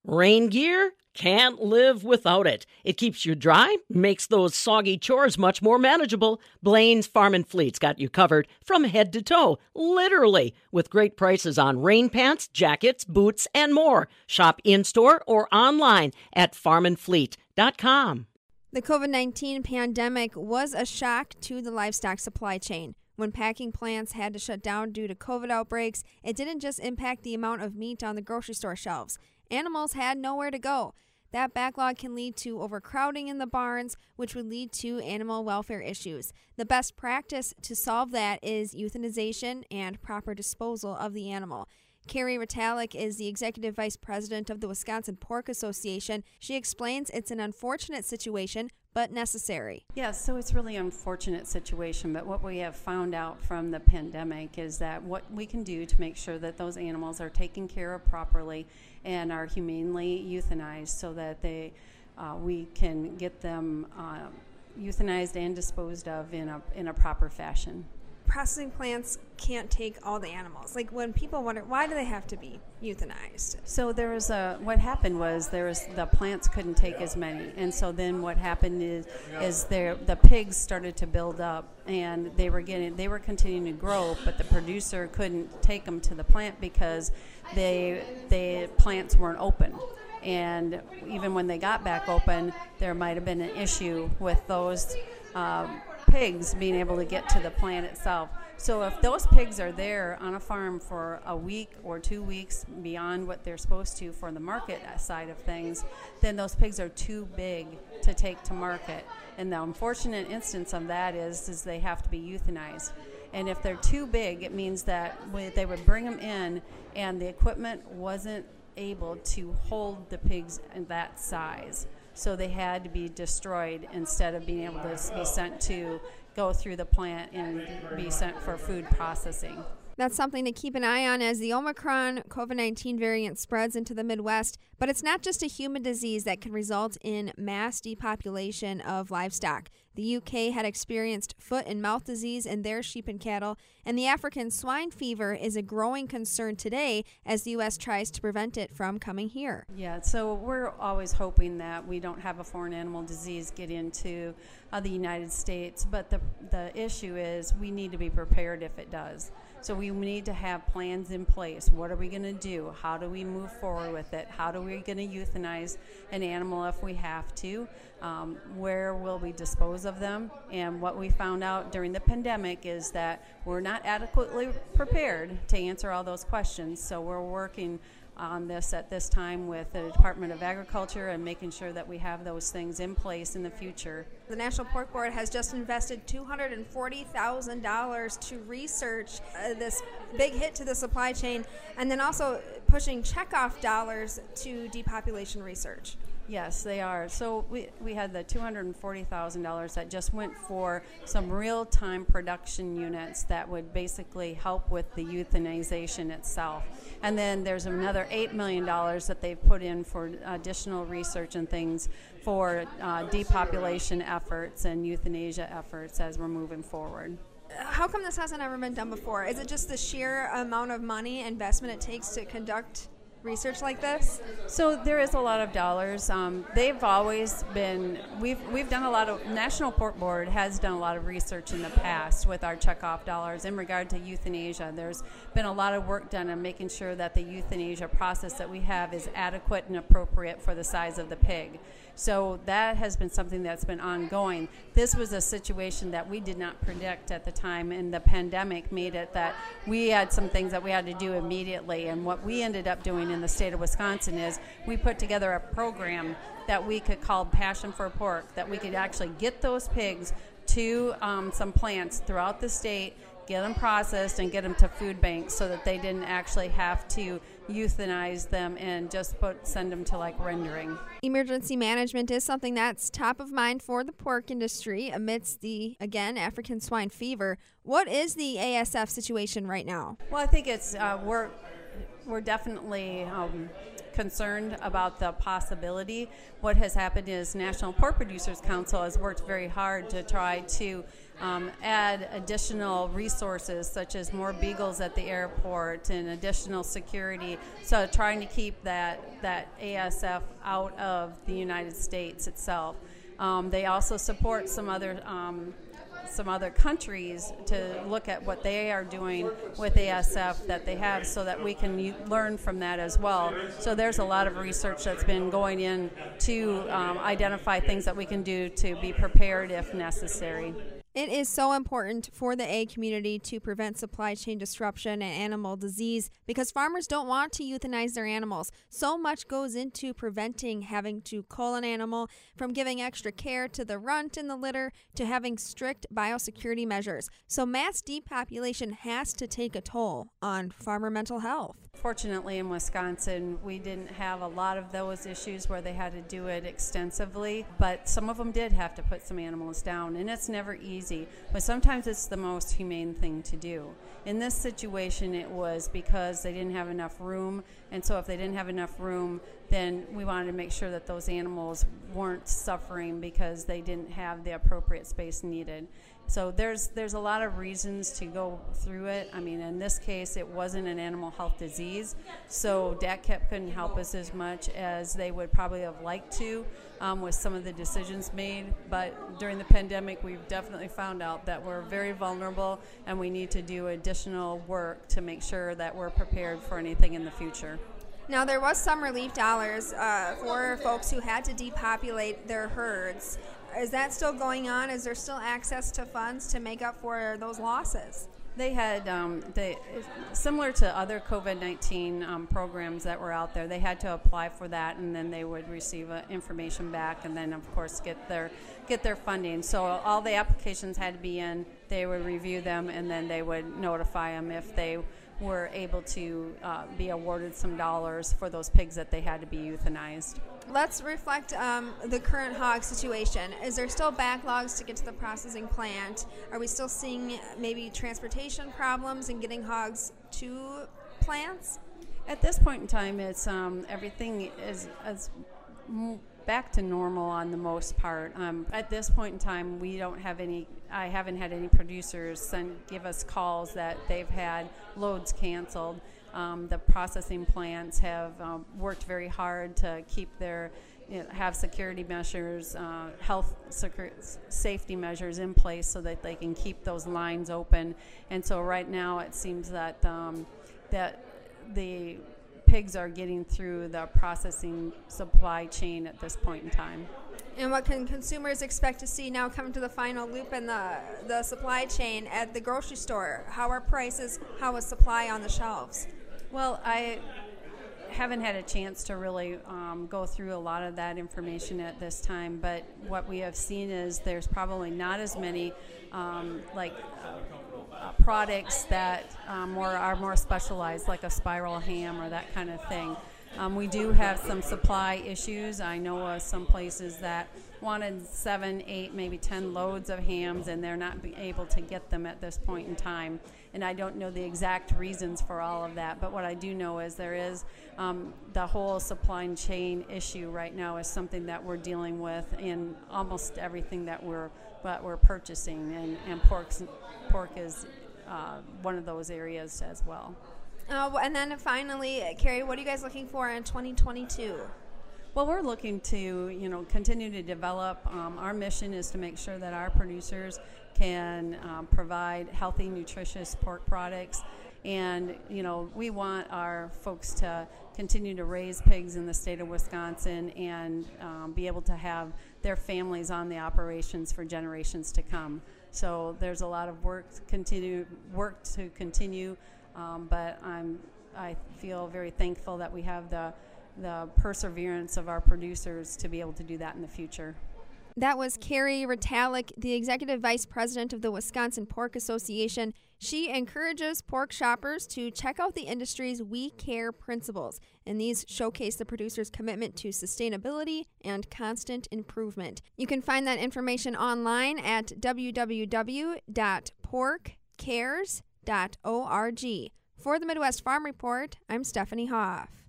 Rain gear? Can't live without it. It keeps you dry, makes those soggy chores much more manageable. Blaine's Farm and Fleet's got you covered from head to toe, literally, with great prices on rain pants, jackets, boots, and more. Shop in-store or online at farmandfleet.com. The COVID-19 pandemic was a shock to the livestock supply chain. When packing plants had to shut down due to COVID outbreaks, it didn't just impact the amount of meat on the grocery store shelves. Animals had nowhere to go. That backlog can lead to overcrowding in the barns, which would lead to animal welfare issues. The best practice to solve that is euthanization and proper disposal of the animal. Carrie Ritalik is the executive vice president of the Wisconsin Pork Association. She explains it's an unfortunate situation, but necessary. Yes, so it's really an unfortunate situation, but what we have found out from the pandemic is that what we can do to make sure that those animals are taken care of properly and are humanely euthanized so that we can get them euthanized and disposed of in a proper fashion. Processing plants can't take all the animals. Like when people wonder, why do they have to be euthanized? So what happened was the plants couldn't take as many, and so then what happened is the pigs started to build up, and they were continuing to grow, but the producer couldn't take them to the plant because the plants weren't open. And even when they got back open, there might have been an issue with those pigs being able to get to the plant itself. So if those pigs are there on a farm for a week or 2 weeks beyond what they're supposed to for the market side of things, then those pigs are too big to take to market. And the unfortunate instance of that is they have to be euthanized. And if they're too big, it means that they would bring them in and the equipment wasn't able to hold the pigs in that size. So they had to be destroyed instead of being able to be sent to go through the plant and be sent for food processing. That's something to keep an eye on as the Omicron COVID-19 variant spreads into the Midwest. But it's not just a human disease that can result in mass depopulation of livestock. The UK had experienced foot and mouth disease in their sheep and cattle, and the African swine fever is a growing concern today as the U.S. tries to prevent it from coming here. Yeah, so we're always hoping that we don't have a foreign animal disease get into the United States, but the issue is we need to be prepared if it does. So we need to have plans in place. What are we going to do? How do we move forward with it? How are we going to euthanize an animal if we have to? Where will we dispose of them? And what we found out during the pandemic is that we're not adequately prepared to answer all those questions. So we're working on this at this time with the Department of Agriculture and making sure that we have those things in place in the future. The National Pork Board has just invested $240,000 to research this big hit to the supply chain, and then also pushing checkoff dollars to depopulation research. Yes, they are. So we had the $240,000 that just went for some real-time production units that would basically help with the euthanization itself. And then there's another $8 million that they've put in for additional research and things for depopulation efforts and euthanasia efforts as we're moving forward. How come this hasn't ever been done before? Is it just the sheer amount of money investment it takes to conduct research like this? So there is a lot of dollars. They've always been, we've done a lot of, National Pork Board has done a lot of research in the past with our checkoff dollars in regard to euthanasia. There's been a lot of work done on making sure that the euthanasia process that we have is adequate and appropriate for the size of the pig. So that has been something that's been ongoing. This was a situation that we did not predict at the time, and the pandemic made it that we had some things that we had to do immediately. And what we ended up doing in the state of Wisconsin is we put together a program that we could call Passion for Pork, that we could actually get those pigs to some plants throughout the state, get them processed and get them to food banks so that they didn't actually have to euthanize them and just send them to like rendering. Emergency management is something that's top of mind for the pork industry amidst the, again, African swine fever. What is the ASF situation right now? Well, I think it's we're definitely concerned about the possibility. What has happened is National Pork Producers Council has worked very hard to try to add additional resources, such as more beagles at the airport and additional security, so trying to keep that ASF out of the United States itself. They also support some other countries to look at what they are doing with ASF that they have, so that we can learn from that as well. So there's a lot of research that's been going in to identify things that we can do to be prepared if necessary. It is so important for the egg community to prevent supply chain disruption and animal disease because farmers don't want to euthanize their animals. So much goes into preventing having to cull an animal, from giving extra care to the runt in the litter to having strict biosecurity measures. So mass depopulation has to take a toll on farmer mental health. Fortunately, in Wisconsin, we didn't have a lot of those issues where they had to do it extensively, but some of them did have to put some animals down, and it's never easy, but sometimes it's the most humane thing to do. In this situation, it was because they didn't have enough room, and so if they didn't have enough room, then we wanted to make sure that those animals weren't suffering because they didn't have the appropriate space needed. So there's a lot of reasons to go through it. I mean, in this case, it wasn't an animal health disease, so DATCP couldn't help us as much as they would probably have liked to with some of the decisions made. But during the pandemic, we've definitely found out that we're very vulnerable, and we need to do additional work to make sure that we're prepared for anything in the future. Now, there was some relief dollars for folks who had to depopulate their herds. Is that still going on? Is there still access to funds to make up for those losses? They had, similar to other COVID-19 programs that were out there, they had to apply for that, and then they would receive information back, and then, of course, get their funding. So all the applications had to be in, they would review them, and then they would notify them if they were able to be awarded some dollars for those pigs that they had to be euthanized. Let's reflect the current hog situation. Is there still backlogs to get to the processing plant? Are we still seeing maybe transportation problems in getting hogs to plants? At this point in time, it's everything is back to normal on the most part. At this point in time, I haven't had any producers give us calls that they've had loads canceled. The processing plants have worked very hard to keep have security measures, safety measures in place so that they can keep those lines open. And so right now it seems that that the pigs are getting through the processing supply chain at this point in time. And what can consumers expect to see now coming to the final loop in the supply chain at the grocery store? How are prices? How is supply on the shelves? Well, I haven't had a chance to really go through a lot of that information at this time, but what we have seen is there's probably not as many products that are more specialized, like a spiral ham or that kind of thing. We do have some supply issues. I know of some places that wanted 7, 8, maybe 10 loads of hams, and they're not able to get them at this point in time. And I don't know the exact reasons for all of that, but what I do know is there is the whole supply chain issue right now is something that we're dealing with in almost everything that we're purchasing, and pork is one of those areas as well. And then finally, Carrie, what are you guys looking for in 2022? Well, we're looking to, continue to develop. Our mission is to make sure that our producers can provide healthy, nutritious pork products. And, we want our folks to continue to raise pigs in the state of Wisconsin and be able to have their families on the operations for generations to come. So there's a lot of work to continue, but I feel very thankful that we have the perseverance of our producers to be able to do that in the future. That was Carrie Ritalik, the Executive Vice President of the Wisconsin Pork Association. She encourages pork shoppers to check out the industry's We Care principles, and these showcase the producer's commitment to sustainability and constant improvement. You can find that information online at www.porkcares.org. For the Midwest Farm Report, I'm Stephanie Hoff.